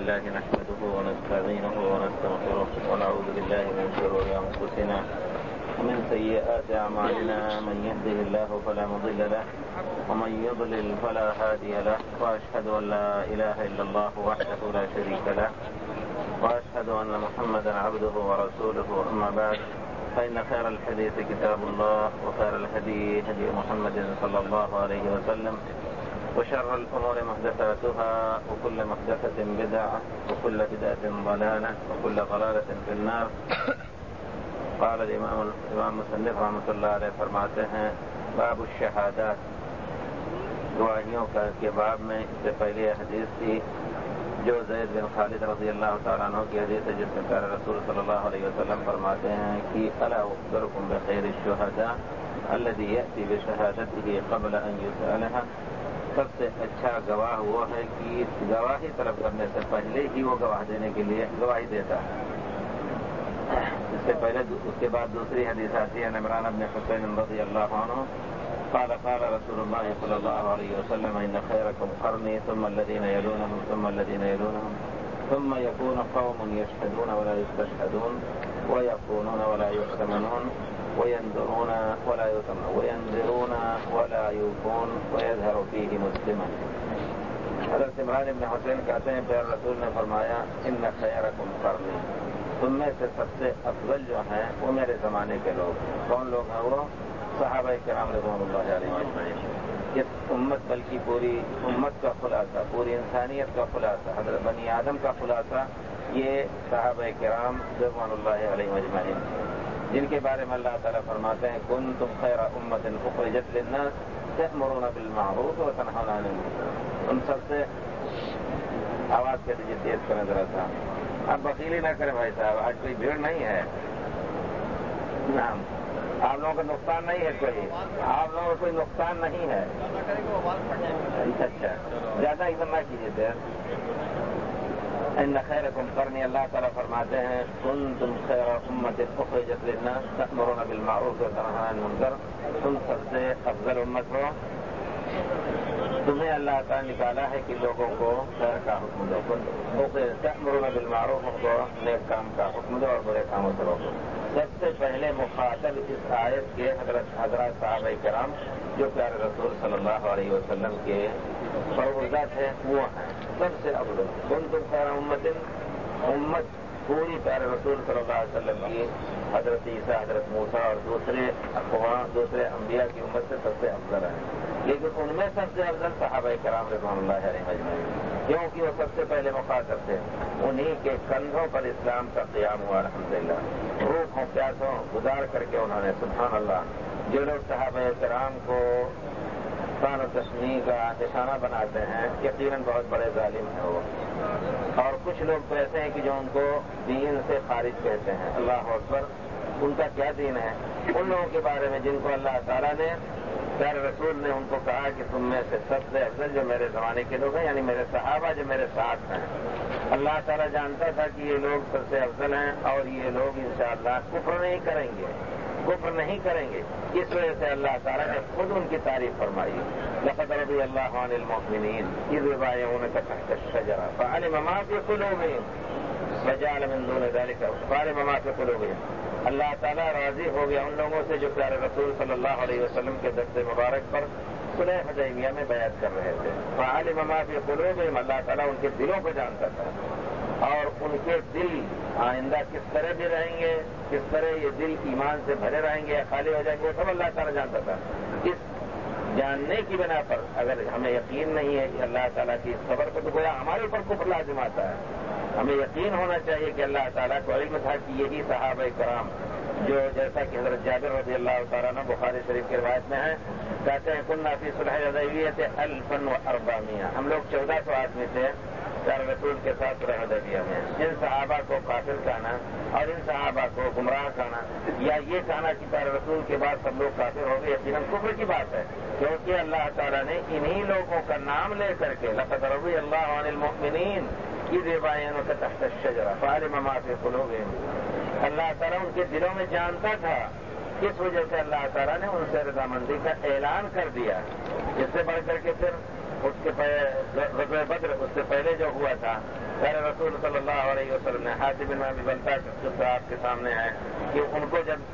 لله نحمده ونستعينه ونستغفره ونعوذ بالله من شرور أنفسنا ومن سيئات أعمالنا من يهده الله فلا مضل له ومن يضلل فلا هادي له وأشهد أن لا إله إلا الله وحده لا شريك له وأشهد أن محمدا عبده ورسوله أما بعد فإن خير الحديث كتاب الله وخير الهدي هدي محمد صلى الله عليه وسلم وشر الأمور محدثاتها وكل محدثة بدعة وكل بدعة ضلالة وكل ضلالة في النار. قال الإمام مصنف رحمۃ اللہ علیہ فرماتے ہیں باب الشہادات، گواہیوں کے باب میں اس سے پہلے حدیث تھی جو زید بن خالد رضی اللہ تعالیٰ عنہ کی حدیث ہے، جس میں پیارے رسول صلی اللہ علیہ وسلم فرماتے ہیں کہ الا اخبرکم بخیر الشہداء الذی یأتی بشہادته قبل ان یسألها، سب سے اچھا گواہ وہ ہے کہ گواہی طلب کرنے سے پہلے ہی وہ گواہ دینے کے لیے گواہی دیتا ہے. اس سے پہلے اس کے بعد دوسری حدیث آتی ہے عمران بن حسین رضی اللہ عنہ قال قال رسول الله صلى الله عليه وسلم ان خيركم قرني ثم الذين يلونهم ثم الذين يلونهم ثم يكون قوم يشهدون ولا يستشهدون ويخونون ولا يؤتمنون وينذرون ولا يؤتمنون وينذرون ولا يوفون ويظهر فيه مسلما. حضرت عمران بن حسین کہتے ہیں پیارے رسول نے فرمایا ان خیرکم قرنی، تم میں سے سب سے افضل جو ہیں وہ میرے زمانے کے لوگ. کون لوگ ہیں وہ؟ صحابہ کرام رضوان اللہ علیہ اجمعین. اس امت بلکہ پوری امت کا خلاصہ، پوری انسانیت کا خلاصہ، حضرت بنی آدم کا خلاصہ یہ صحابہ کرام رضوان اللہ علیہ اجمعین، جن کے بارے میں اللہ تعالیٰ فرماتے ہیں کنتم خیر امت اخرجت للناس تأمرون بالمعروف وتنہون عن المنکر. ان سب سے آواز کے دیجیے تیز کریں ذرا سا. آپ بخیلی نہ کریں بھائی صاحب، آج کوئی بھیڑ نہیں ہے. نعم، آپ لوگوں کا نقصان نہیں ہے، کوئی آپ لوگوں کا کوئی نقصان نہیں ہے. اچھا زیادہ ادھر نہ کیجیے تیر. ان خیرکم قرنی، اللہ تعالیٰ فرماتے ہیں کنتم خیر امت اخرجت للناس تأمرون بالمعروف وتنہون عن المنکر، تم سب سے افضل امت ہو، تمہیں اللہ تعالیٰ نکالا ہے کہ لوگوں کو خیر کا حکم دو، تأمرون بالمعروف کو نیک کام کا حکم دو اور برے کاموں سے روکو. سب سے پہلے مخاطب اس آیت کے حضرات صحابہ کرام جو پیارے رسول صلی اللہ علیہ وسلم کے فرزات ہیں وہ ہیں سب سے افضل. کنتم خیر امت پوری پیارے رسول صلی اللہ علیہ وسلم کی، حضرت عیسیٰ، حضرت موسیٰ اور دوسرے اقوام، دوسرے انبیاء کی امت سے سب سے افضل ہے. لیکن ان میں سب سے افضل صحابہ کرام رضوان اللہ علیہ اجمعین، کیونکہ وہ سب سے پہلے مخاطب تھے. انہی کے کندھوں پر اسلام کا قیام ہوا الحمدللہ. بھوکوں پیاسوں گزار کر کے انہوں نے سبحان اللہ، جو لوگ صحابہ کرام کو شان و تشمیع کا نشانہ بناتے ہیں یقیناً بہت بڑے ظالم ہیں وہ. اور کچھ لوگ تو ایسے ہیں کہ جو ان کو دین سے خارج کہتے ہیں. اللہ اکبر، ان کا کیا دین ہے؟ ان لوگوں کے بارے میں جن کو اللہ تعالیٰ نے، پیارے رسول نے ان کو کہا کہ تم میں سے سب سے افضل جو میرے زمانے کے لوگ ہیں، یعنی میرے صحابہ جو میرے ساتھ ہیں. اللہ تعالیٰ جانتا تھا کہ یہ لوگ سب سے افضل ہیں اور یہ لوگ انشاءاللہ کفر نہیں کریں گے، کفر نہیں کریں گے. اس وجہ سے اللہ تعالیٰ نے خود ان کی تعریف فرمائی. لقد رضی اللہ عن المؤمنین اذ یبایعونک تحت الشجرہ فعلم ما فی قلوبہم وجعل من دون ذلک فعلم ما فی قلوبہم. اللہ تعالیٰ راضی ہو گیا ان لوگوں سے جو پیارے رسول صلی اللہ علیہ وسلم کے دست مبارک پر صلح حدیبیہ میں بیعت کر رہے تھے. فعلم ما فی قلوبہم، اللہ تعالیٰ ان کے دلوں کو جانتا تھا اور ان کے دل آئندہ کس طرح بھی رہیں گے، کس طرح یہ دل ایمان سے بھرے رہیں گے یا خالی ہو جائیں گے، وہ سب اللہ تعالیٰ جانتا تھا. اس جاننے کی بنا پر اگر ہمیں یقین نہیں ہے کہ اللہ تعالیٰ کی اس خبر کو، تو گویا ہمارے اوپر کفر لازم آتا ہے. ہمیں یقین ہونا چاہیے کہ اللہ تعالیٰ کو علم تھا کہ یہی صحابہ کرام جو جیسا کہ حضرت جابر رضی اللہ تعالیٰ عنہ بخاری شریف کی روایت میں ہیں، کہتے ہیں کننا فی صلح حدیبیہ 1400، ہم لوگ 1400 آدمی تھے پیارے رسول کے ساتھ صلح حدیبیہ میں. ان صحابہ کو کافر کہنا اور ان صحابہ کو گمراہ کہنا یا یہ کہنا کہ پیارے رسول کے بعد سب لوگ کافر ہو گئے، یقیناً کفر کی بات ہے. کیونکہ اللہ تعالیٰ نے انہی لوگوں کا نام لے کر کے لقد رضی اللہ عن المؤمنین اذ یبایعونک تحت الشجرہ فعلم ما فی قلوبہم، اللہ تعالیٰ ان کے دلوں میں جانتا تھا. اس وجہ سے اللہ تعالیٰ نے ان سے رضامندی کا اعلان کر دیا. اس سے بڑھ کر کے پھر اس کے غزوہ بدر اس سے پہلے جو ہوا تھا پیر رسول صلی اللہ علیہ وسلم نے حاتم بن ابی بلتع کا قصہ آپ کے سامنے ہے کہ ان کو جب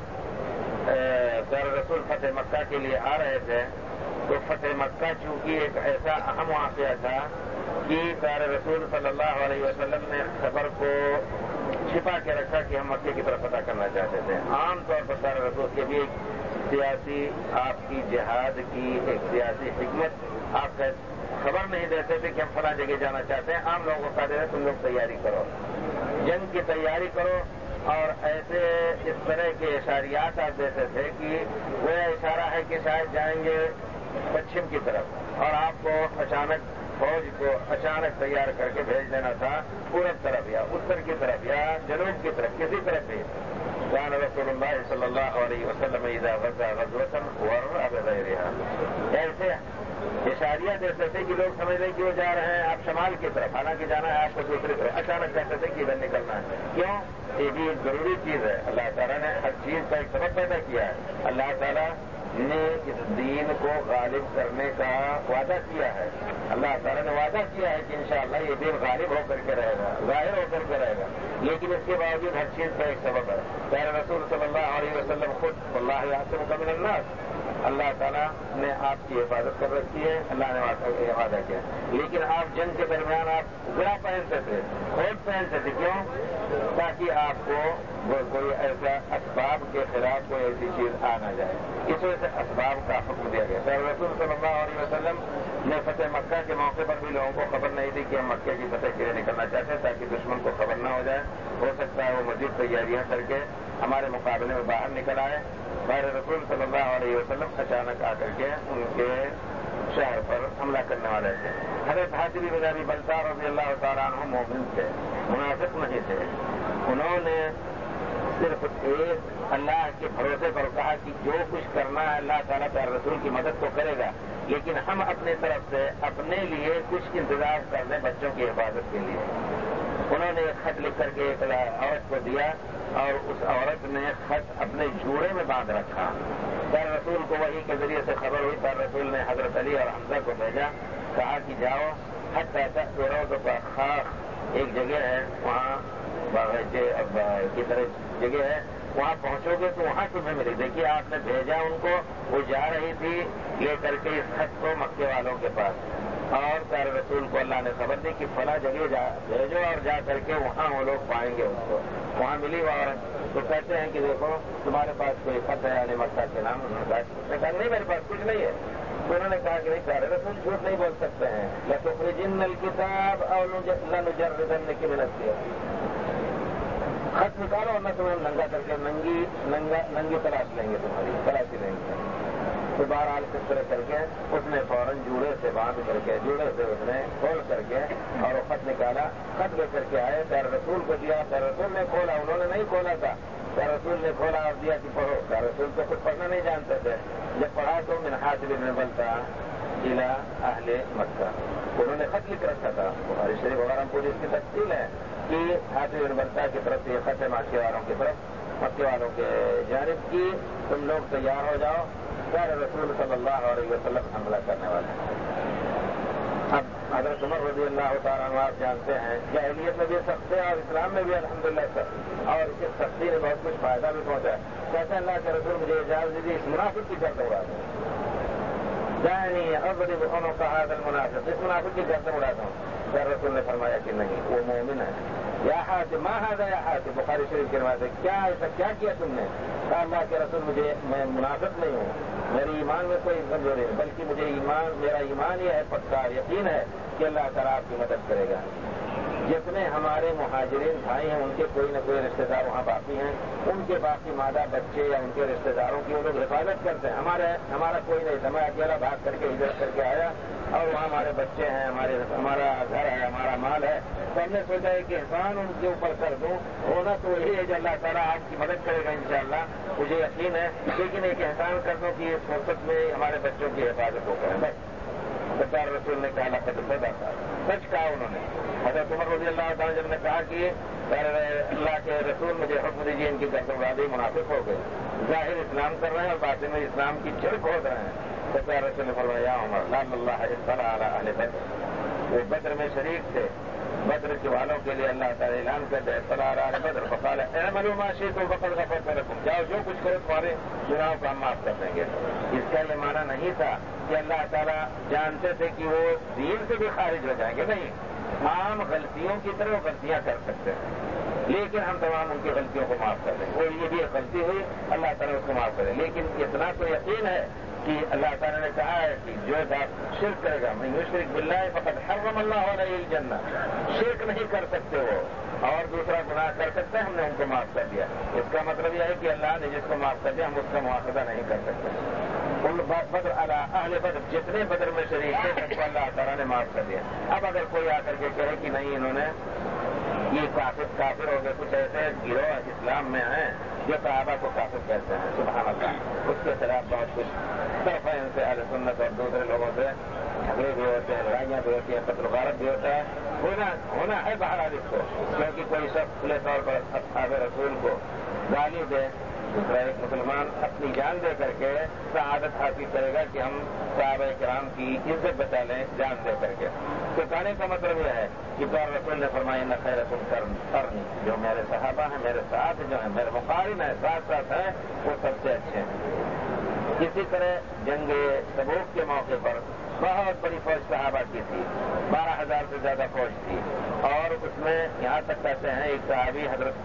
پیر رسول فتح مکہ کے لیے آ رہے تھے تو فتح مکہ چونکہ ایک ایسا اہم واقعہ تھا کہ پیر رسول صلی اللہ علیہ وسلم نے خبر کو چھپا کے رکھا کہ ہم مکے کی طرف فتح کرنا چاہتے تھے. عام طور پر پیر رسول کے بھی ایک سیاسی آپ کی جہاد کی ایک سیاسی حکمت آپ کا خبر نہیں دیتے تھے کہ ہم فلاں جگہ جانا چاہتے ہیں. عام لوگوں کو کہتے ہیں تم لوگ تیاری کرو, جنگ کی تیاری کرو, اور ایسے اس طرح کے اشاریات آپ دیتے تھے کہ وہ اشارہ ہے کہ شاید جائیں گے پچھم کی طرف اور آپ کو اچانک فوج کو اچانک تیار کر کے بھیج دینا تھا پورب طرف یا اتر کی طرف یا جنوب کی طرف, کسی طرف بھی. كان رسول اللہ صلی اللہ علیہ وسلم اذا غزا غزوة ورع بغيرها. ایسے اشاریہ دیتے تھے کہ لوگ سمجھ لیں کہ وہ جا رہے ہیں آپ شمال کی طرف, حالانکہ جانا ہے آپ کو دوسری طرف. اچانک کہتے تھے کہ ادھر نکلنا ہے. کیوں؟ یہ بھی ایک ضروری چیز ہے. اللہ تعالیٰ نے ہر چیز کا ایک سبب پیدا کیا ہے. اللہ تعالیٰ نے اس دین کو غالب کرنے کا وعدہ کیا ہے. اللہ تعالیٰ نے وعدہ کیا ہے کہ انشاءاللہ یہ دین غالب ہو کر کے رہے گا, ظاہر ہو کر کے رہے گا. لیکن اس کے باوجود ہر چیز کا ایک سبب ہے. پیر رسول صلی اللہ علیہ وسلم خود واللہ یعصمک من الناس, اللہ تعالیٰ نے آپ کی حفاظت کر رکھی ہے, اللہ نے وعدہ کیا. لیکن آپ جنگ کے درمیان آپ گرا پہنتے تھے, کھوٹ پہنتے تھے. کیوں؟ تاکہ آپ کو کوئی ایسا اسباب کے خلاف کوئی ایسی چیز آ نہ جائے. اس وجہ سے اسباب کا حکم دیا گیا. پیر رسول صلی اللہ علیہ وسلم نے فتح مکہ کے موقع پر بھی لوگوں کو خبر نہیں دی کہ ہم مکے کی فتح کے لیے نکلنا چاہتے ہیں, تاکہ دشمن کو خبر نہ ہو جائے. ہو سکتا ہے وہ مزید تیاریاں کر کے ہمارے مقابلے میں باہر نکل آئے. پیر رسول صلی اللہ علیہ وسلم اچانک آ کر کے ان کے شہر پر حملہ کرنے والے تھے. حضرت حاتم بن ابی بلتع رضی اللہ تعالیٰ عنہ مومن تھے, منافق نہیں تھے. انہوں نے صرف ایک اللہ کے بھروسے پر کہا کہ جو کچھ کرنا ہے اللہ تعالیٰ پیر رسول کی مدد تو کرے گا, لیکن ہم اپنی طرف سے اپنے لیے کچھ انتظام کر دیں بچوں کی حفاظت کے لیے. انہوں نے ایک خط لکھ کر کے ایک عورت کو دیا اور اس عورت نے خط اپنے جوڑے میں باندھ رکھا. پیر رسول کو وحی کے ذریعے سے خبر ہوئی. پیر رسول نے حضرت علی اور حمزہ کو بھیجا, کہا کہ جاؤ خط ایسا روز خاک ایک جگہ ہے, وہاں باغیچے کی طرح جگہ ہے, وہاں پہنچو گے تو وہاں تمہیں ملے. دیکھیے آپ نے بھیجا ان کو, وہ جا رہی تھی لے کر کے اس خط کو مکے والوں کے پاس, اور پیر رسول کو اللہ نے خبر دی کہ فلاں جگہ بھیجو اور جا کر کے وہاں وہ لوگ پائیں گے. اس کو وہاں ملی اور تو کہتے ہیں کہ دیکھو تمہارے پاس کوئی خط ہے علی مکہ کے نام. انہوں نے کہا نہیں میرے پاس کچھ نہیں ہے. تو انہوں نے کہا کہ نہیں پیر رسول جھوٹ نہیں بول سکتے ہیں. لتخرجن الکتاب او لنجردنک من الثياب. خط نکالو اور میں تمہیں ننگا کر کے ننگی تلاش لیں گے, تمہاری تلاشی لیں گے. تو بہرحال کس طرح کر کے اس نے فوراً جوڑے سے باندھ کر کے جوڑے سے اس نے کھول کر کے اور وہ خط نکالا. خط لے کر کے آئے, پیر رسول کو دیا. پیر رسول نے کھولا, انہوں نے نہیں کھولا تھا. پیر رسول نے کھولا اور دیا کہ پڑھو. پیر رسول تو خود پڑھنا نہیں جانتے تھے. جب پڑھا تو من حاتم بن بلتع الى اہل مکہ, انہوں نے خط لکھ رکھا تھا. بخاری شریف وغیرہ پوری اس کی تفصیل ہے کہ حاتم بن بلتع کی طرف سے خط ہے مکے والوں کی طرف, مکے والوں کے جانب کی تم لوگ تیار ہو جاؤ, پیر رسول صلی اللہ علیہ وسلم حملہ کرنے والے ہیں. اب حضرت عمر رضی اللہ تعالیٰ عنہ آپ جانتے ہیں جاہلیت میں بھی سخت تھے اور اسلام میں بھی الحمدللہ سخت, اور اس سختی نے بہت کچھ فائدہ بھی پہنچا. کہتے ہیں اللہ کے رسول مجھے اجازت دی اس منافق کی گردن اڑاتا ہوں, دعنی اضرب عنق هذا المنافق, اس منافق کی گردن اڑاتا ہوں. پیر رسول نے فرمایا کہ نہیں وہ مومن ہے. یا حاتم ما هذا یا حاتم, بخاری شریف کی روایت ہے. کیا ایسا کیا کیا تم نے؟ کہا اللہ کے رسول میں منافق نہیں ہوں, میرے ایمان میں کوئی کمزوری نہیں, بلکہ مجھے میرا ایمان یہ ہے, پکا یقین ہے کہ اللہ تعالیٰ آپ کی مدد کرے گا. جتنے ہمارے مہاجرین بھائی ہیں ان کے کوئی نہ کوئی رشتے دار وہاں باقی ہیں, ان کے باقی مادہ بچے یا ان کے رشتے داروں کی وہ لوگ حفاظت کرتے ہیں. ہمارا کوئی نہیں تھا, میں اکیلا بھاگ کر کے ہجرت کر کے آیا اور وہاں ہمارے بچے ہیں, ہمارا گھر ہے, ہمارا مال ہے. تو ہم نے سوچا ہے کہ احسان ان کے اوپر کر دوں, ہونا تو وہی ہے جو اللہ تعالیٰ آپ کی مدد کرے گا انشاءاللہ, مجھے یقین ہے. لیکن ایک احسان کر دوں کہ اس فرصت میں ہمارے بچوں کی حفاظت ہو کر بس. سرکار رسول نے کہا لقد صدق, سچ کہا انہوں نے. حضرت عمر رضی اللہ تعالیٰ جب نے کہا کہ اللہ کے رسول مجھے حکم دیجیے ان کی گردن اڑا دی, منافق ہو گئے, ظاہر اسلام کر رہے ہیں اور باطن میں اسلام کی چر کھود رہے ہیں. سرکار رسول نے فرمایا عمر لعل اللہ اطلع علی اہل بدر, وہ بدر میں شریک تھے, بدر کے والوں کے لیے اللہ تعالیٰ اعلان کر دے بدر فقال اعملوا ما شئتم فقد غفرت لكم، جاؤ جو کچھ کرو تمہارے گناہوں کو ہم معاف کر دیں گے۔ اس کا یہ معنی نہیں تھا کہ اللہ تعالیٰ جانتے تھے کہ وہ دین سے بھی خارج ہو جائیں گے، نہیں، عام غلطیوں کی طرح وہ غلطیاں کر سکتے ہیں، لیکن ہم تمام ان کی غلطیوں کو معاف کر دیں گے۔ اور یہ بھی ایک غلطی ہوئی، اللہ تعالیٰ اس کو معاف کرے، لیکن اتنا تو یقین ہے کہ اللہ تعالیٰ نے کہا ہے کہ جو شرک کرے گا من یشرک باللہ فقد حرم اللہ علیہ الجنہ، شرک نہیں کر سکتے وہ اور دوسرا گناہ کر سکتے ہیں، ہم نے ان کو معاف کر دیا۔ اس کا مطلب یہ ہے کہ اللہ نے جس کو معاف کر دیا ہم اس کا مواخذہ نہیں کر سکتے۔ ان بدر اہل بدر جتنے بدر میں شریک تھے سب کو اللہ تعالیٰ نے معاف کر دیا۔ اب اگر کوئی آ کر کے کہے کہ نہیں انہوں نے یہ کافر ہو گئے، کچھ ایسے گروہ اسلام میں ہیں جو صحابہ کو کافر کہتے ہیں، سبحان اللہ، اس کے خلاف بہت کچھ طرف ہے، ان سے اہل سنت اور دوسرے لوگوں سے جھگڑے بھی ہوتے ہیں، لڑائیاں بھی ہوتی ہیں، قتل و غارت بھی ہوتا ہے، ہونا ہے بہرحال اس کو، کیونکہ کوئی شخص کھلے طور پر اصحاب رسول کو گالی دے، دوسرا ایک مسلمان اپنی جان دے کر کے سعادت حاصل کرے گا کہ ہم صحابہ کرام کی عزت بچا لیں جان دے کر کے۔ تو کہنے کا مطلب یہ ہے کہ پیارے رسول نے فرمایا ان خیرکم قرنی، جو میرے صحابہ ہیں، میرے ساتھ جو ہیں، میرے مقارن ہیں، ساتھ ہیں، وہ سب سے اچھے ہیں۔ اسی طرح جنگ تبوک کے موقع پر بہت بڑی فوج صحابہ کی تھی، 12,000 سے زیادہ فوج تھی، اور اس میں یہاں تک کہتے ہیں ایک صحابی حضرت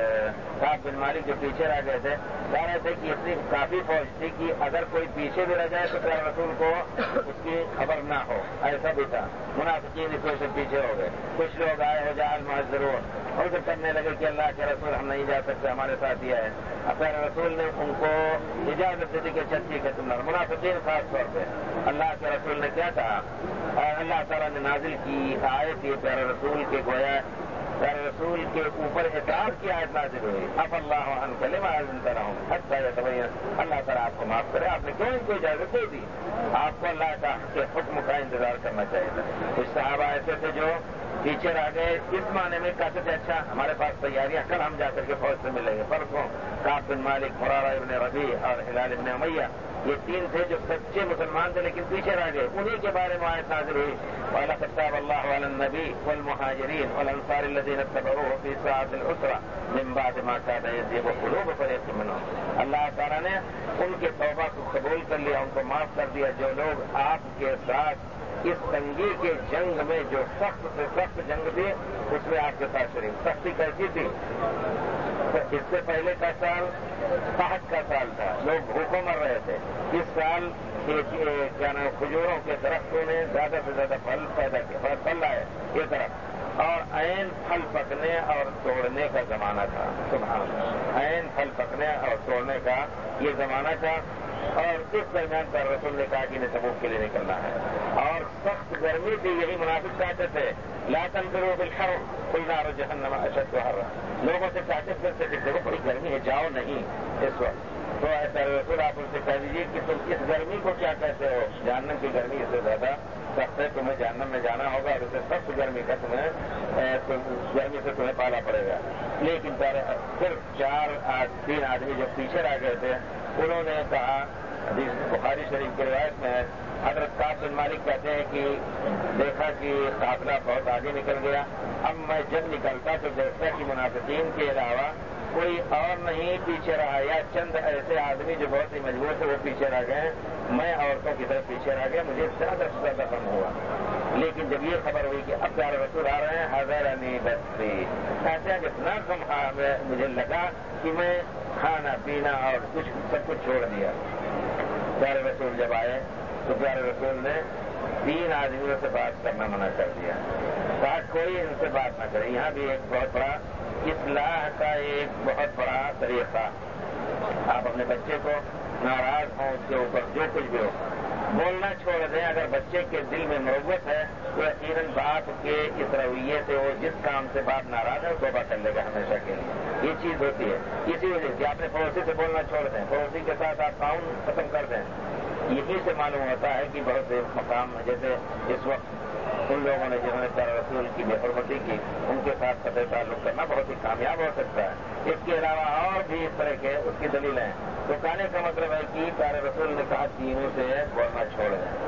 کعب بن مالک جو پیچھے رہ گئے تھے، کہہ رہے تھے کہ اتنی کافی فوج تھی کہ اگر کوئی پیچھے بھی رہ جائے تو پیارے رسول کو اس کی خبر نہ ہو، ایسا بھی تھا۔ منافقین اس وجہ سے پیچھے ہو گئے، کچھ لوگ آئے ہو جا المہاجرون اور پھر کرنے لگے کہ اللہ کے رسول ہم نہیں جا سکتے، ہمارے ساتھ یہ ہے۔ پیارے رسول نے ان کو اجازت دے دی کہ ٹھیک ہے تم لڑ۔ منافقین خاص طور پہ اللہ کے رسول نے کیا کہا، اللہ تعالیٰ نے نازل کی آیت یہ پیارے رسول کے گویا پیارے رسول کے اوپر اعتراض کی آیت نازل ہوئی، اف اللہ عنک لما اذنت لهم حتی یتبین، اللہ تعالیٰ آپ کو معاف کرے، آپ نے کیوں ان کو اجازت دے دی؟ آپ کو اللہ کے حکم کا انتظار کرنا چاہیے تھا۔ کچھ صحابہ ایسے تھے جو پیچھے رہ گئے، اس معنی میں کہتے تھے اچھا ہمارے پاس تیاریاں، کل ہم جا کر کے فوج سے ملیں گے، پرسوں کعب بن مالک، مرارہ ابن ربیع اور ہلال ابن امیہ، یہ تین تھے جو سچے مسلمان تھے لیکن پیچھے رہ گئے، انہی کے بارے میں آیت نازل ہوئی وَلَقَدْ تَابَ اللَّهُ عَلَى النَّبِيِّ وَالْمُهَاجِرِينَ وَالْأَنصَارِ الَّذِينَ اتَّبَعُوهُ فِي سَاعَةِ الْعُسْرَةِ مِن بَعْدِ مَا كَادَ يَزِيغُ قُلُوبُ فَرِيقٍ مِّنْهُمْ۔ اللہ تعالیٰ نے ان کے توبہ کو قبول کر لیا، ان کو معاف کر دیا، جو لوگ آپ کے ساتھ اس تنگی کے جنگ میں جو سخت سے سخت جنگ تھی اس میں آپ کے ساتھ شریک۔ سختی کیسی تھی؟ اس سے پہلے کا سال قحط کا سال تھا، لوگ بھوکوں مر رہے تھے۔ اس سال کیا نام کھجوروں کے درختوں نے زیادہ سے زیادہ پھل پیدا کیا، پھل لائے یہ درخت، اور عین پھل پکنے اور توڑنے کا زمانہ تھا، سبحان اللہ، عین پھل پکنے اور توڑنے کا یہ زمانہ تھا، اور اس درمیان پر رسول نے کہا کہ انہیں تبوک کے لیے نکلنا ہے، اور سخت گرمی تھی، یہی منافق کہتے تھے لا تنفروا بالحر قل نار جہنم اشد حرا، لوگوں سے کہتے پھرتے تھے دیکھو بڑی گرمی ہے جاؤ نہیں اس وقت، تو ایسا رسول آپ ان سے کہہ دیجیے کہ تم اس گرمی کو کیا کہتے ہو، جہنم کی گرمی اس سے زیادہ سخت ہے، تمہیں جہنم میں جانا ہوگا اور اسے سخت گرمی کا گرمی سے تمہیں پالا پڑے گا۔ لیکن صرف 3 آدمی جو پیچھے رہ گئے تھے انہوں نے کہا، حدیث بخاری شریف کی روایت میں ہے، حضرت کعب بن مالک کہتے ہیں کہ دیکھا کہ قافلہ بہت آگے نکل گیا، اب میں جب نکلتا تو دیکھتا کہ منافقین کے علاوہ کوئی اور نہیں پیچھے رہا، یا چند ایسے آدمی جو بہت ہی مجبور تھے وہ پیچھے رہ گئے، میں عورتوں کی طرف پیچھے رہ گیا، مجھے زیادہ سے زیادہ غم ہوا۔ لیکن جب یہ خبر ہوئی کہ اب پیارے رسول آ رہے ہیں، حضرنی بسری، کہتے ہیں اتنا غم مجھے لگا کہ میں کھانا پینا اور سب کچھ چھوڑ دیا۔ پیارے رسول جب آئے تو پیارے رسول نے 3 آدمیوں سے بات کرنا منع کر دیا، کہا کوئی ان سے بات نہ کرے۔ یہاں بھی ایک بہت بڑا اصلاح کا ایک بہت بڑا طریقہ، آپ اپنے بچے کو ناراض ہوں اس کے اوپر جو کچھ بھی ہو بولنا چھوڑ دیں، اگر بچے کے دل میں مروت ہے تو یقیناً باپ کے اس رویے سے وہ جس کام سے باپ ناراض ہے توبہ کر لے گا ہمیشہ کے لیے، یہ چیز ہوتی ہے۔ اسی وجہ سے اپنے پڑوسی سے بولنا چھوڑ دیں، پڑوسی کے ساتھ آپ تعاون ختم کر دیں، یہی سے معلوم ہوتا ہے کہ بہت سے مقام جیسے اس وقت ان لوگوں نے جنہوں نے پیارے رسول کی بے حرمتی کی ان کے ساتھ قطع تعلق کرنا بہت ہی کامیاب ہو سکتا ہے۔ اس کے علاوہ اور بھی اس طرح کے اس کی دلیلیں ہیں۔ تو کہنے کا مطلب ہے کہ پیارے رسول نے کہا تینوں سے بولنا چھوڑ دیں،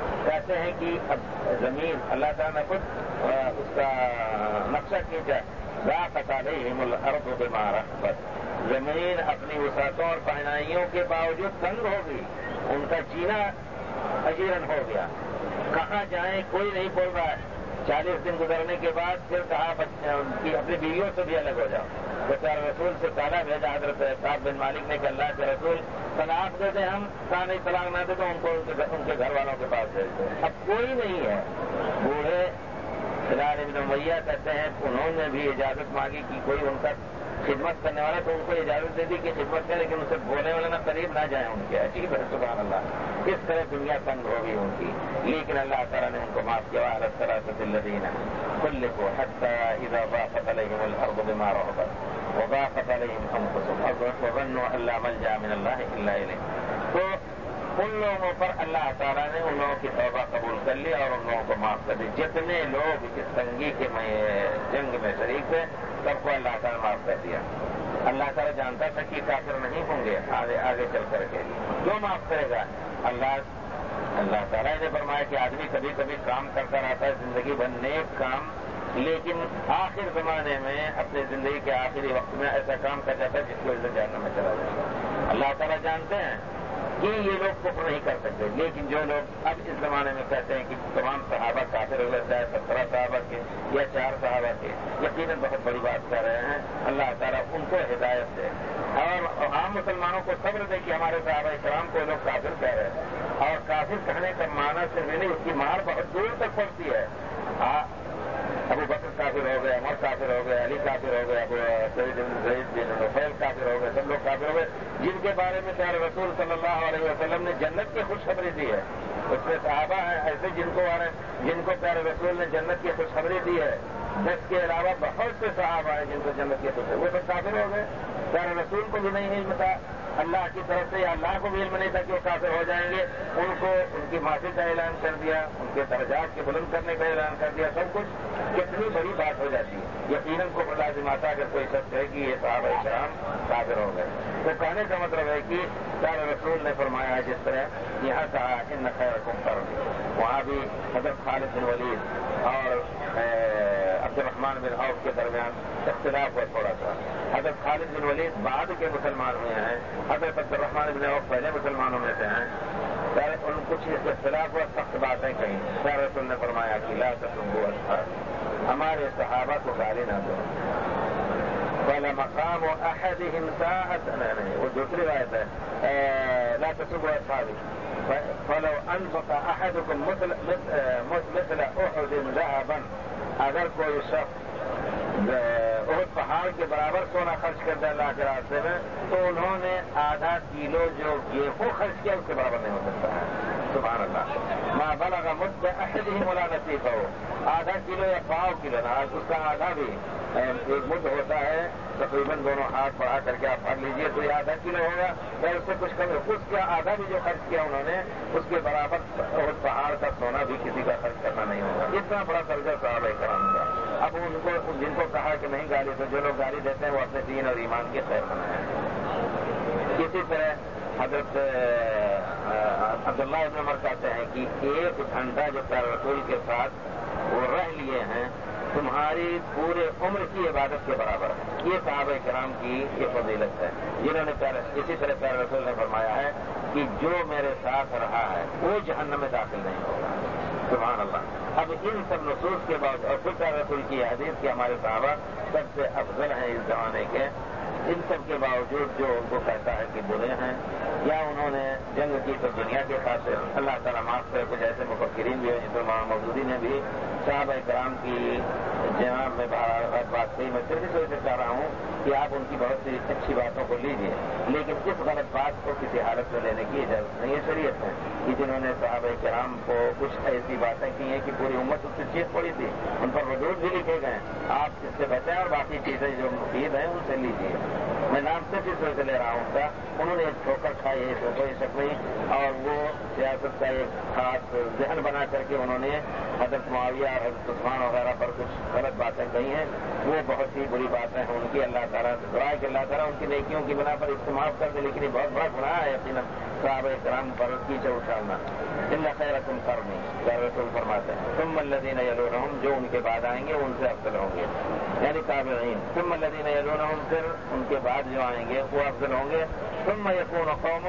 کہتے ہیں کہ اب زمین اللہ تعالیٰ نے خود اس کا نقشہ کھینچا، ضاقت علیہم الارض بما رحبت، زمین اپنی وسعتوں اور پہنائیوں کے باوجود تنگ ہو گئی، ان کا جینا اجیرن ہو گیا، کہاں جائیں کوئی نہیں بول رہا ہے۔ 40 دن گزرنے کے بعد پھر کہا اپنی بیویوں سے بھی الگ ہو جاؤ، بیچارے رسول سے تالا بھیجا حضرت کعب بن مالک نے کہ اللہ کے رسول طلاق دے دیں، ہم کہا نہیں طلاق نہ دے تو ان کو ان کے گھر والوں کے پاس بھیج دیں۔ اب کوئی نہیں ہے، بوڑھے ہلال ابن امیہ کہتے ہیں انہوں نے بھی اجازت مانگی کہ کوئی ان کا خدمت کرنے والا، تو ان کو اجازت دے دی کہ خدمت کریں، لیکن ان سے بولنے والا نہ قریب نہ جائیں ان کے۔ عجیب ہے سبحان اللہ، کس طرح دنیا تنگ ہوگی ان کی، لیکن اللہ تعالیٰ نے ان کو معاف کیا۔ الثلاثة الذين خلقوا حتى إذا ضاقت عليهم الأرض بما رحبت وضاقت عليهم أنفسهم وظنوا أن لا ملجأ من الله إلا إليه۔ تو ان لوگوں پر اللہ تعالیٰ نے ان لوگوں کی توبہ قبول کر لی اور ان لوگوں کو معاف کر دی۔ جتنے لوگ اس تنگی کے جنگ میں شریک تھے سب کو اللہ تعالیٰ معاف کر دیا۔ اللہ تعالیٰ جانتا تھا کہ کافر نہیں ہوں گے آگے چل کر کے، جو معاف کرے گا اللہ تعالیٰ نے فرمایا کہ آدمی کبھی کبھی کام کرتا رہتا ہے زندگی بھر نیک کام، لیکن آخر زمانے میں اپنی زندگی کے آخری وقت میں ایسا کام کر جاتا ہے جس کی وجہ سے جہنم میں چلا جائے گا۔ اللہ تعالیٰ جانتے ہیں کہ یہ لوگ کفر نہیں کر سکتے، لیکن جو لوگ اب اس زمانے میں کہتے ہیں کہ تمام صحابہ کافر ہو گئے، چاہے 17 صحابہ کے یا 4 صحابہ کے، یقیناً بہت بڑی بات کر رہے ہیں۔ اللہ تعالیٰ ان کو ہدایت دے اور عام مسلمانوں کو صبر دے کہ ہمارے صحابہ کرام کو لوگ کافر کہہ رہے ہیں، اور کافر کہنے کا معنی صرف نہیں، اس کی مار بہت دور تک پڑتی ہے۔ ابو بکر کافر ہو گئے، عمر کافر ہو گئے، علی کافر ہو گئے، زید بن نفیل کافر ہو گئے، سب لوگ کافر ہو گئے، جن کے بارے میں پیارے رسول صلی اللہ علیہ وسلم نے جنت کی خوشخبری دی ہے۔ اس میں صحابہ ہیں ایسے جن کو پیارے رسول نے جنت کی خوشخبری دی ہے، 10 کے علاوہ بہت سے صحابہ ہیں جن کو جنت کی خوشخبری، وہ سب کافر ہو گئے۔ پیارے رسول کو بھی نہیں علم تھا، اللہ کی طرف سے یا اللہ کو بھی علم نہیں تھا کہ وہ کافر ہو جائیں گے، ان کو ان کی معافی کا اعلان کر دیا، ان کے درجات کے بلند کرنے کا اعلان کر دیا، سب کچھ کتنی بڑی بات ہو جاتی ہے۔ یقیناً کو لازم آتا اگر کوئی شخص ہے کہ یہ صحابہ کرام کافر ہو گئے، تو کہنے کا مطلب ہے کہ پیارے رسول نے فرمایا جس طرح یہاں کہا ان خیرکم قرنی، وہاں بھی حضرت خالد بن ولید اور عبد الرحمن بن عوف کے درمیان اختلاف ہوا تھوڑا سا۔ حضرت خالد بن ولید بعد کے مسلمان ہوئے ہیں، حضرت عبد الرحمن بن عوف پہلے مسلمانوں میں سے ہیں۔ ان کچھ اختلاف ہوا، سخت باتیں کہیں، پیارے رسول نے فرمایا کہ لا تسبوا اصحابی، ہمارے صحابہ کو گالی نہ دو۔ وَلَمَقَامُ أَحَدِهِمْ سَاعَةً، نہیں وہ دوسری روایت ہے، لا تسبوا اصحابی فلو انفق احدكم مثل احد ذهبا، اگر کوئی شخص احد پہاڑ کے برابر سونا خرچ کر دے اللہ کے راستے میں، تو انہوں نے آدھا کلو جو گیہوں خرچ کیا اس کے برابر نہیں ہو سکتا ہے۔ سبحان اللہ، ما بلغ مد احدهم ولا نصیفه، آدھا کلو یا پاؤ کلو نہ، اس کا آدھا بھی ایک مد ہوتا ہے، تقریباً دونوں ہاتھ بڑھا کر کے آپ پڑھ لیجئے تو یہ آدھا کلو ہوگا، یا اس سے کچھ کم ہے، اس کا آدھا بھی جو خرچ کیا انہوں نے اس کے برابر احد پہاڑ کا سونا بھی کسی کا خرچ کرنا نہیں ہوگا۔ اتنا بڑا درجہ صحابہ کرام کا۔ اب ان کو جن کو کہا کہ نہیں گالی، تو جو لوگ گالی دیتے ہیں وہ اپنے دین اور ایمان کی خیر بنائیں۔ اسی طرح حضرت عبداللہ ابن عمر کہتے ہیں کہ 1 گھنٹہ جو پیارے رسول کے ساتھ وہ رہ لیے ہیں تمہاری پورے عمر کی عبادت کے برابر ہے۔ یہ صحابہ کرام کی یہ فضیلت ہے جنہوں نے اسی طرح پیارے رسول نے فرمایا ہے کہ جو میرے ساتھ رہا ہے وہ جہنم میں داخل نہیں ہوگا۔ سبحان اللہ۔ اب ان سب نصوص کے بعد اور پھر پیارے رسول کی حدیث کے ہمارے صحابہ سب سے افضل ہیں اس زمانے کے، ان سب کے باوجود جو ان کو کہتا ہے کہ برے ہیں یا انہوں نے جنگ کی تو دنیا کے خاطر، اللہ تعالیٰ معاف کرے، کچھ ایسے مفکرین بھی ہیں جس میں مولانا مودودی نے بھی صحابہ کرام کی جناب میں بات کہی۔ میں صرف اس وجہ سے چاہ رہا ہوں کہ آپ ان کی بہت سی اچھی باتوں کو لیجیے، لیکن اس غلط بات کو کسی حالت میں لینے کی اجازت نہیں ہے شریعت میں، کہ جنہوں نے صحابہ کرام کو کچھ ایسی باتیں کی ہیں کہ پوری امت اس سے چیز پڑی تھی، ان پر ردود بھی لکھے گئے، آپ اس سے بچیں اور باقی چیزیں جو مفید ہیں ان سے لیجیے۔ میں نام صرف اس وجہ سے لے رہا ہوں کا انہوں نے ایک ٹھوکر کھائی ہے، کوئی شک نہیں، اور وہ سیاست کا ایک خاص ذہن بنا کر کے انہوں نے حضرت معاویہ اور حضرت عثمان وغیرہ پر کچھ غلط باتیں کہی ہیں، وہ بہت ہی بری باتیں ہیں ان کی۔ اللہ تعالیٰ سے دعا ہے کہ اللہ تعالیٰ ان کی نیکیوں کی بنا پر اس کو معاف کر دے، لیکن یہ بہت بڑا گناہ ہے یقیناً صحابہ کرام پر کیچڑ اچھالنا. ان خیرکم قرنی، یا رسول فرماتے ہیں ثم الذین یلونہم، جو ان کے بعد آئیں گے ان سے افضل ہوں گے، یعنی تابعین. ثم الذین یلونہم، پھر ان کے بعد جو آئیں گے وہ افضل ہوں گے. ثم یکون قوم،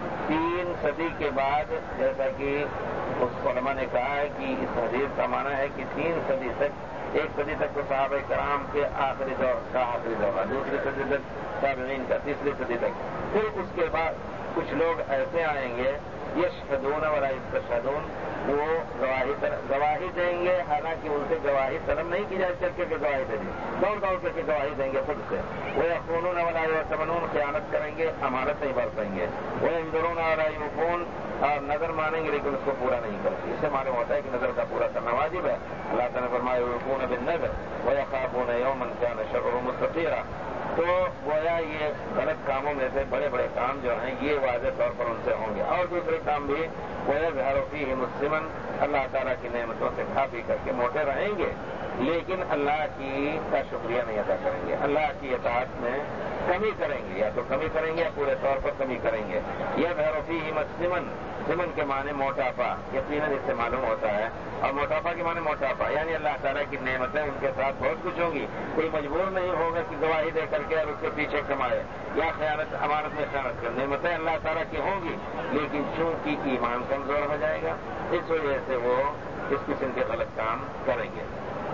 3 صدی کے بعد، جیسا کہ اس علماء نے کہا ہے کہ اس حدیث کا معنی ہے کہ 3 صدی تک، 1 صدی تک تو صحابہ کرام کے آخری دور کا آخری دور، دوسری صدی تک تابعین کا، تیسری صدی تک. پھر اس کے بعد کچھ لوگ ایسے آئیں گے یشہدون ولا یستشہدون، وہ گواہی دیں گے، حالانکہ ان سے گواہی طلب نہیں کی جائے، چل کے گواہی دیں گے، دوڑ کر کے گواہی دیں گے خود سے. وہ یخونون ولا یؤتمنون، خیانت کریں گے، امانت نہیں برتیں گے. وہ ینذرون ولا یوفون، اور نظر مانیں گے لیکن اس کو پورا نہیں کرتے. اس سے معلوم ہوتا ہے کہ نظر کا پورا کرنا واجب ہے. اللہ تعالیٰ نے فرمایا یوفون بالنذر ویخافون یوما کان شرہ مستطیرا. تو گویا یہ غلط کاموں میں سے بڑے بڑے کام جو ہیں یہ واضح طور پر ان سے ہوں گے. اور دوسرے کام بھی ویظہر فیہ مسلمن، اللہ تعالیٰ کی نعمتوں سے کھا پی کر کے موٹے رہیں گے لیکن اللہ کا شکریہ نہیں ادا کریں گے، اللہ کی اطاعت میں کمی کریں گے، یا تو کمی کریں گے یا پورے طور پر کمی کریں گے. یظہر فیہ مسلمن، سمن کے معنی موٹاپا، یقیناً اس سے معلوم ہوتا ہے. اور موٹاپا کے معنی موٹاپا، یعنی اللہ تعالیٰ کی نعمتیں ان کے ساتھ بہت کچھ ہوگی. کوئی مجبور نہیں ہوگا کہ گواہی دے کر کے اور اس کے پیچھے کمائے یا خیانت، امانت میں خیانت کرے. نعمتیں اللہ تعالیٰ کی ہوں گی لیکن چونکہ ایمان کمزور ہو جائے گا اس وجہ سے وہ اس قسم کے غلط کام کریں گے.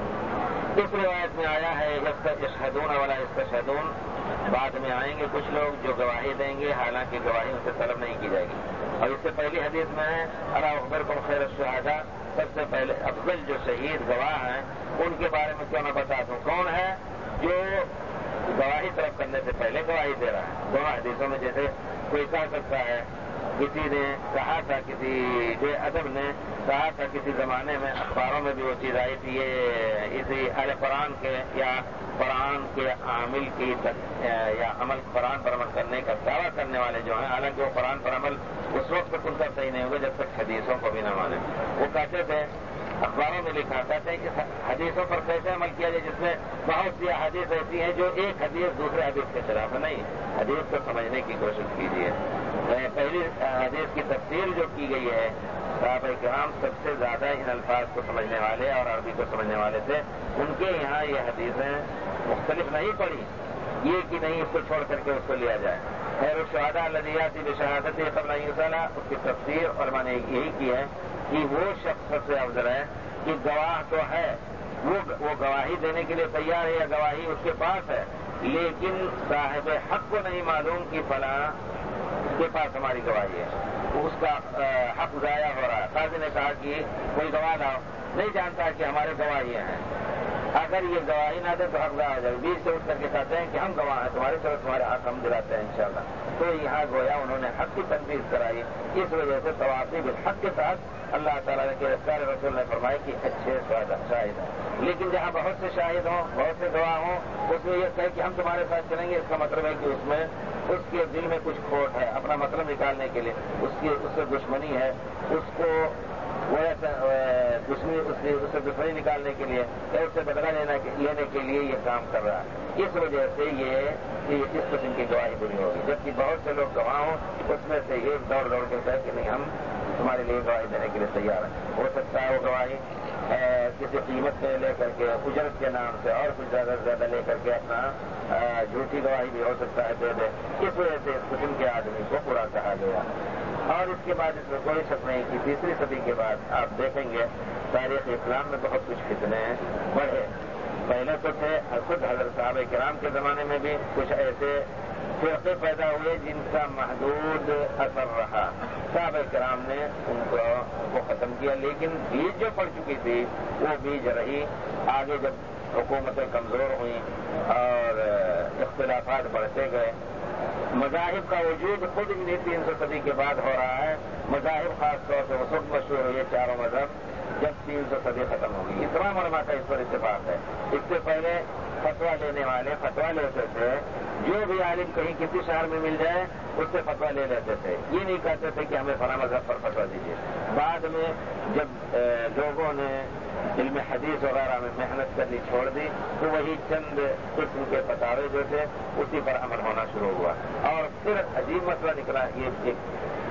اس روایت میں آیا ہے یشہدون ولا یستشہدون، بعد میں آئیں گے کچھ لوگ جو گواہی دیں گے حالانکہ گواہی ان سے طلب نہیں کی جائے گی. اور اس سے پہلی حدیث میں ہے الا اخبرکم خیر الشہداء، سب سے پہلے افضل جو شہید گواہ ہیں ان کے بارے میں کیوں نہ بتا دوں. کون ہے جو گواہی طلب کرنے سے پہلے گواہی دے رہا ہے؟ دونوں حدیثوں میں جیسے کوئی کہہ سکتا ہے، کسی نے کہا تھا، کسی بے ادب نے کہا تھا کسی زمانے میں، اخباروں میں بھی وہ چیز آئی تھی، یہ اسی اہل قرآن کے یا قرآن کے عامل کی یا عمل قرآن پر عمل کرنے کا دعویٰ کرنے والے جو ہیں، حالانکہ وہ قرآن پر عمل اس وقت تک ان کا صحیح نہیں ہوگا جب تک حدیثوں کو بھی نہ مانے. وہ کہتے تھے، اخباروں میں لکھا تھا کہ حدیثوں پر کیسے عمل کیا جائے جس میں بہت سی حدیث ایسی ہیں جو ایک حدیث دوسرے حدیث کے خلاف ہے. نہیں، حدیث کو سمجھنے کی کوشش کیجیے. پہلی حدیث کی تفسیر جو کی گئی ہے، صحابہ کرام سب سے زیادہ ان الفاظ کو سمجھنے والے اور عربی کو سمجھنے والے تھے. ان کے یہاں یہ حدیثیں مختلف نہیں پڑی، یہ کہ نہیں اس کو چھوڑ کر کے اس کو لیا جائے. خیر الشہداء الذی یأتی بشہادتہ قبل ان یسأل، اس کی تفسیر علماء نے یہی کی ہے کہ وہ شخص سب سے افضل ہے کہ گواہ تو ہے، وہ گواہی دینے کے لیے تیار ہے یا گواہی اس کے پاس ہے، لیکن صاحب حق کو نہیں معلوم کہ فلاں کے پاس ہماری گواہی ہے، اس کا حق ضائع ہو رہا ہے. قاضی نے کہا کہ کوئی گواہ لاؤ، نہیں جانتا کہ ہمارے گواہی ہیں، اگر یہ گواہی نہ دے تو حق ضائع ہو جائے. بیچ سے اٹھ کر کے کہتے ہیں کہ ہم گواہ ہیں، تمہاری طرف تمہارے حق ہم دلاتے ہیں انشاءاللہ. تو یہاں گویا انہوں نے حق کی تنقید کرائی. اس وجہ سے تواصی بالحق کے ساتھ اللہ تعالیٰ نے پیارے رسول نے فرمایا کہ اچھے شاہد ہیں. لیکن جہاں بہت سے شاہد ہوں، بہت سے گواہ ہوں، اس میں یہ کہے کہ ہم تمہارے ساتھ چلیں گے، اس کا مطلب ہے کہ اس کے دل میں کچھ کھوٹ ہے، اپنا مطلب نکالنے کے لیے اس سے دشمنی ہے، اس کو اس سے دشمنی نکالنے کے لیے یا اس سے بدلہ لینے کے لیے یہ کام کر رہا ہے. اس وجہ سے یہ اس قسم کی گواہی بری ہوگی. جبکہ بہت سے لوگ گواہ ہوں، اس میں سے یہ دوڑ کے کہے کہ نہیں، ہم تمہارے لیے گواہی دینے کے لیے تیار ہیں. ہو سکتا ہے وہ گواہی کسی قیمت پہ لے کر کے، اجرت کے نام سے اور کچھ زیادہ سے زیادہ لے کر کے اپنا جھوٹی گواہی بھی ہو سکتا ہے دے دے. اس وجہ سے اس قسم کے آدمی کو برا کہا گیا. اور اس کے بعد اس میں کوئی شک نہیں کہ تیسری صدی کے بعد آپ دیکھیں گے تاریخ اسلام میں بہت کچھ فتنے بڑھے. پہلے تو تھے، خود حضرت صحابہ کرام کے زمانے میں بھی کچھ ایسے فرقے پیدا ہوئے جن کا محدود اثر رہا. صحابہ کرام نے ان کو ختم کیا، لیکن بیج جو پڑ چکی تھی وہ بیج رہی. آگے جب حکومتیں کمزور ہوئیں اور اختلافات بڑھتے گئے، مذاہب کا وجود خود انہیں 300 صدی کے بعد ہو رہا ہے. مذاہب خاص طور سے اس وقت مشہور ہوئے چاروں مذہب جب 300 صدی ختم ہوگی. یہ تمام علماء کا اس پر اتفاق ہے. اس سے پہلے فتویٰ لینے والے فتویٰ لیتے تھے، جو بھی عالم کہیں کسی شہر میں مل جائے اس سے فتویٰ لے لیتے تھے. یہ نہیں کہتے تھے کہ ہمیں فلاں مذہب پر فتویٰ دیجیے. بعد میں جب لوگوں نے علم حدیث وغیرہ میں محنت کرنی چھوڑ دی تو وہی چند قسم کے فتاوے جو تھے اسی پر عمل ہونا شروع ہوا. اور پھر عجیب مسئلہ نکلا. یہ ایک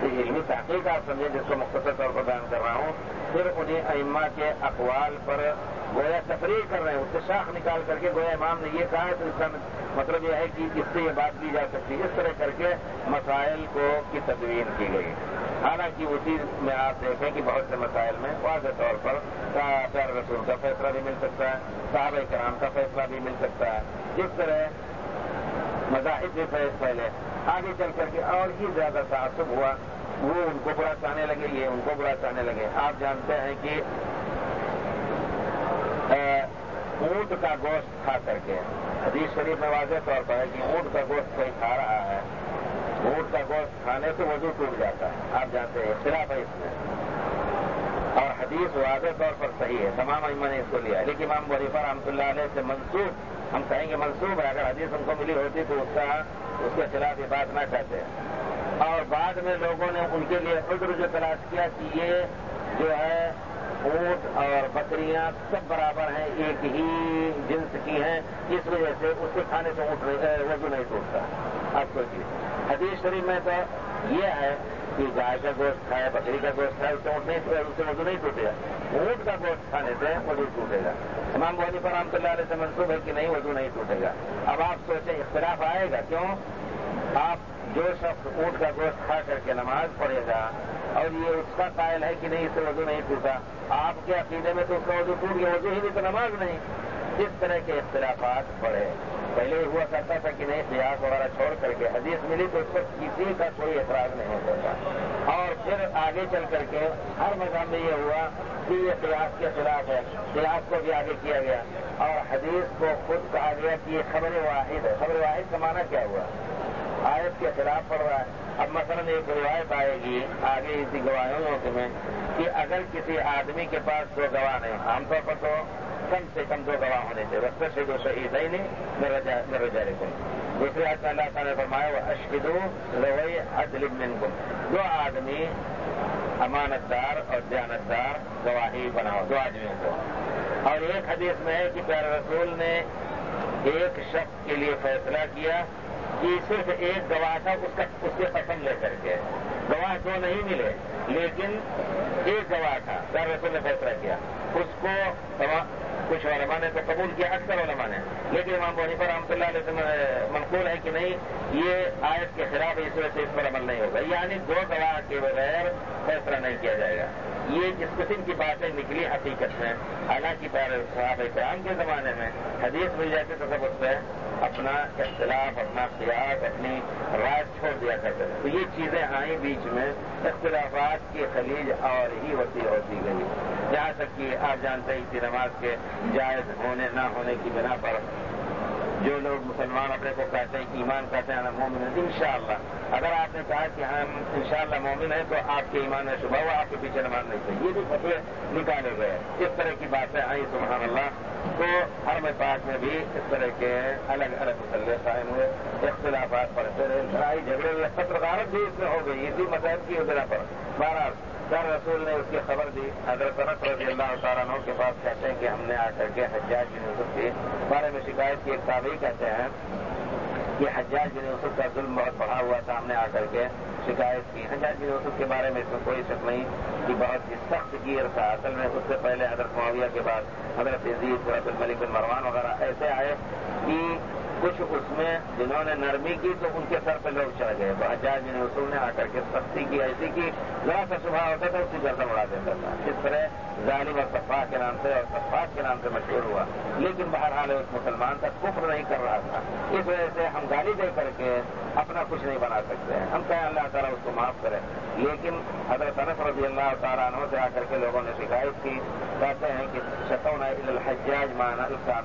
علمی تحقیق آپ سمجھیں جس کو مختصر طور پر بیان کر رہا ہوں، پھر انہیں ائمہ کے اقوال پر گویا تفریح کر رہے ہیں، اس سے شاخ نکال کر کے گویا امام نے یہ کہا ہے تو اس کا مطلب یہ ہے کہ اس سے یہ بات کی جا سکتی ہے، اس طرح کر کے مسائل کی تدوین کی گئی۔ حالانکہ اسی میں آپ دیکھیں کہ بہت سے مسائل میں واضح طور پر پیارے رسول کا فیصلہ بھی مل سکتا ہے، صحابہ کرام کا فیصلہ بھی مل سکتا ہے، جس طرح مذاہب بھی پہلے آگے چل کر کے اور ہی زیادہ تعصب ہوا، وہ ان کو برا چاہنے لگے، یہ ان کو برا چاہنے لگے۔ آپ جانتے ہیں کہ اونٹ کا گوشت کھا کر کے حدیث شریف میں واضح طور پر ہے کہ اونٹ کا گوشت کوئی کھا رہا ہے، اونٹ کا گوشت کھانے سے وضو ٹوٹ جاتا ہے، آپ جانتے ہیں، اختلاف ہے اس میں، اور حدیث واضح طور پر صحیح ہے، تمام ائمہ نے اس کو لیا ہے، لیکن امام ابو حنیفہ رحمۃ اللہ علیہ سے منسوب، ہم کہیں گے منسوب ہے، اگر حدیث ان کو ملی ہوتی تو اس کے خلاف یہ بات نہ کہتے ہیں، اور بعد میں لوگوں نے ان کے لیے عذر جو تلاش کیا کہ یہ جو ہے اونٹ اور بکریاں سب برابر ہیں، ایک ہی جنس کی ہیں، اس وجہ سے اس کے کھانے سے وضو نہیں ٹوٹتا۔ اب سوچیے حدیث شریف میں تو یہ ہے کہ گائے کا گوشت کھائے، بکری کا گوشت کھائے، اس سے وضو نہیں ٹوٹے گا، اونٹ کا گوشت کھانے سے وضو ٹوٹے گا۔ امام ابو حنیفہ رحمۃ اللہ علیہ سے منسوب ہے کہ نہیں، وضو نہیں ٹوٹے گا۔ اب آپ سوچیں اختلاف آئے گا، کیوں؟ آپ جو شخص اونٹ کا گوشت کھا کر کے نماز پڑھے گا اور یہ اس کا قائل ہے کہ نہیں، اس سے وضو نہیں ٹوٹا، آپ کے عقیدے میں تو اس کا وضو ٹوٹ گیا، وضو ہی نہیں تو نماز نہیں۔ اس طرح کے اختلافات بڑھے۔ پہلے ہوا کرتا تھا کہ نہیں، قیاس وغیرہ چھوڑ کر کے حدیث ملی تو اس پر کسی کا کوئی اعتراض نہیں ہوتا تھا، اور پھر آگے چل کر کے ہر مذہب میں یہ ہوا کہ یہ قیاس کے خلاف ہے، قیاس کو بھی آگے کیا گیا، اور حدیث کو خود کہا گیا کہ یہ خبر واحد ہے۔ خبر واحد کا معنی کیا ہوا؟ آیت کے خلاف پڑ رہا ہے۔ اب مثلا ایک روایت آئے گی آگے اسی گواہیوں میں کہ اگر کسی آدمی کے پاس 2 گواہ نہیں، عام طور پر تو کم سے کم 2 گواہ ہونے چاہیے، رستے سے 2 شہید ہی نہیں میرے جارے کو۔ دوسری آیت میں اللہ تعالیٰ نے فرمایا وہ اشہدوا ذوی عدل منکم، 2 آدمی امانت دار اور دیانتدار گواہی بناؤ 2 آدمیوں کو۔ اور ایک حدیث میں ہے کہ پیارے رسول نے ایک شخص کے لیے فیصلہ کیا کہ صرف ایک گواہ تھا، اس کے قسم لے کر کے، گواہ 2 نہیں ملے لیکن ایک گواہ تھا، پیارے رسول نے فیصلہ کیا، اس کو کچھ علماء نے تو قبول کیا، اکثر علماء نے، لیکن امام ابو حنیفہ رحمۃ اللہ علیہ سے منقول ہے کہ نہیں، یہ آیت کے خلاف ہے، اس وجہ سے اس پر عمل نہیں ہوگا، یعنی 2 گواہ کے بغیر فیصلہ نہیں کیا جائے گا۔ یہ جس قسم کی باتیں نکلی حقیقت میں، حالانکہ پیارے صحابہ کرام کے زمانے میں حدیث مل جاتی تو سب اس پہ اپنا اختلاف، اپنا قیاس، اپنی رائے چھوڑ دیا کرتے تھے۔ تو یہ چیزیں آئیں بیچ میں، اختلافات کی خلیج اور ہی وسیع ہوتی گئی، جہاں تک کہ آپ جانتے ہیں کہ نماز کے جائز ہونے نہ ہونے کی بنا پر جو لوگ مسلمان اپنے کو کہتے ہیں، ایمان کہتے ہیں مومن ہیں، انشاءاللہ اگر آپ نے کہا کہ ہم انشاءاللہ مومن ہیں تو آپ کے ایمان میں شبہ ہوا، آپ کے پیچھے نماز نہیں چاہیے، یہ بھی فتوے نکالے گئے، اس طرح کی باتیں آئیں سبحان اللہ۔ تو حرم پاک میں بھی اس طرح کے الگ الگ مسئلے قائم ہوئے، اختلافات پڑتے رہے، لڑائی جھگڑے ہوئے، قتل غارت بھی اس میں ہو گئی اسی مذہب کی وجہ پر۔ بہرحال پیارے رسول نے اس کی خبر دی، حضرت انس رضی اللہ تعالیٰ عنہ کے پاس کہتے ہیں کہ ہم نے آ کر کے حجاج بن یوسف کے بارے میں شکایت کی، ایک تابعی کہتے ہیں کہ حجاج بن یوسف کا ظلم بہت بڑھا ہوا تھا، ہم نے آ کر کے شکایت کی۔ حجاج بن یوسف کے بارے میں اس میں کوئی شک نہیں کہ بہت ہی سخت گیر تھا، اصل میں اس سے پہلے حضرت معاویہ کے بعد حضرت یزید، عبد الملک بن مروان وغیرہ ایسے آئے کہ کچھ اس میں جنہوں نے نرمی کی تو ان کے سر پہ لوگ چڑھ گئے، تو حجاج بن یوسف نے آ کر کے سختی کی، ایسی کی ذرا سا شبہ ہوتا تھا اس کی گردن اڑا دیتا تھا۔ اس طرح ظالم اور سفاح کے نام سے اور سفاح کے نام سے مشہور ہوا، لیکن بہرحال اس مسلمان کا کفر نہیں کر رہا تھا، اس وجہ سے ہم گالی دے کر کے اپنا کچھ نہیں بنا سکتے ہیں، ہم کہیں اللہ تعالیٰ اس کو معاف کرے۔ لیکن حضرت انس رضی اللہ تعالیٰ عنہ سے آ کر کے لوگوں نے شکایت کی، کہتے ہیں کہ شکونا الی الحجاج ما نلقى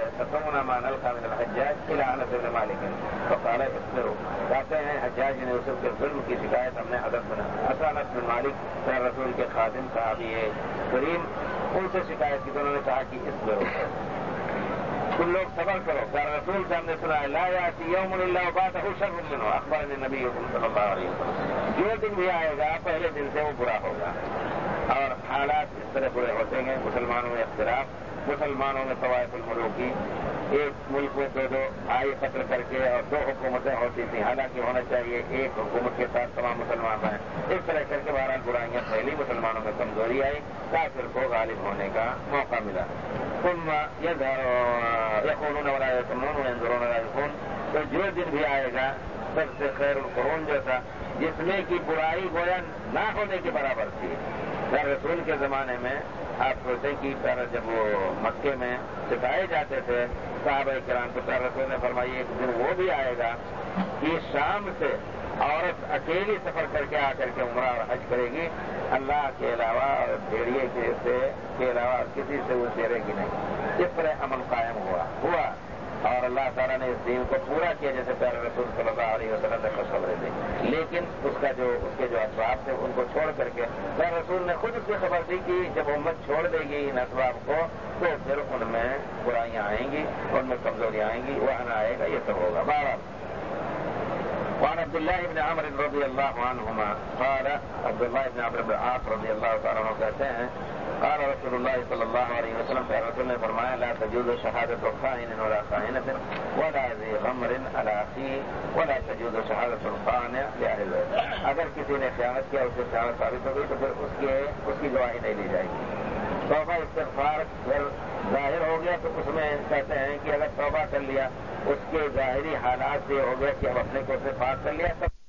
من الحجاج الى انس بن مالک فقال اصبروا، کہتے ہیں حجاج بن یوسف کے ظلم کی شکایت ہم نے حضرت انس بن مالک رسول کے خادم صحابی کریم ان سے شکایت کی، تو انہوں نے کہا کہ اصبروا، تم لوگ صبر کرو، پیارے رسول سے ہم نے سنا ہے لا یاتی یوم الا وبعدہ شر منہ، اخبرنی نبیکم صلی اللہ علیہ وسلم، جو دن بھی آئے گا پہلے دن سے وہ برا ہوگا، اور حالات اس طرح برے ہوتے ہیں، مسلمانوں میں اختلاف مسلمانوں میں طوائف الملوک کی، ایک ملک میں دو دو بھائی قتل کر کے اور دو حکومتیں ہوتی تھیں، حالانکہ ہونا چاہیے ایک حکومت کے ساتھ تمام مسلمان ہیں۔ اس طرح کر کے بہرحال برائیاں پھیلی، مسلمانوں میں کمزوری آئی، کافر کو غالب ہونے کا موقع ملا۔ ثم یقولون ولا یسمعون وینظرون ولا یخون، تو جو دن بھی آئے گا سب سے خیر القرون جو تھا، جس میں کی برائی گویا نہ ہونے کے برابر تھی۔ رسول کے زمانے میں آپ سوچیں کہ جب وہ مکے میں سکھائے جاتے تھے صحابہ کرام کو، رسول نے فرمائی ایک دن وہ بھی آئے گا کہ شام سے عورت اکیلی سفر کر کے آ کر کے عمرہ اور حج کرے گی، اللہ کے علاوہ اور بھیڑیے کے علاوہ کسی سے وہ چہرے گی نہیں۔ اس طرح عمل قائم ہوا اور اللہ تعالیٰ نے اس دین کو پورا کیا جیسے پیارے رسول صلی اللہ علیہ وسلم نے خوشخبری دی، لیکن اس کے جو اسباب تھے ان کو چھوڑ کر کے پیارے رسول نے خود اس کی خبر دی کہ جب امت چھوڑ دے گی ان اسباب کو تو پھر ان میں برائیاں آئیں گی، ان میں کمزوریاں آئیں گی، وہاں آئے گا، یہ سب ہوگا۔ بہرحال وعن عبد الله بن عمرو رضی اللہ عنہما قال، عبداللہ بن عمرو بن العاص رضی اللہ تعالیٰ عنہ کہتے ہیں قال رسول اللہ صلی اللہ علیہ وسلم، کہ رسول نے فرمایا لا تجوز شہادت خائن ولا خائنۃ ولا ذی غمر علی اخیہ ولا تجوز شہادت القانع لأہل البیت، اگر کسی نے خیانت کیا، اس سے خیانت ثابت ہو گئی تو پھر اس کی گواہی نہیں لی جائے گی۔ توبہ استغفار اگر ظاہر ہو گیا تو اس میں کہتے ہیں کہ اگر توبہ کر لیا، اس کے ظاہری حالات سے ہو گیا کہ اب اپنے کو سے پاک کر لیا، تب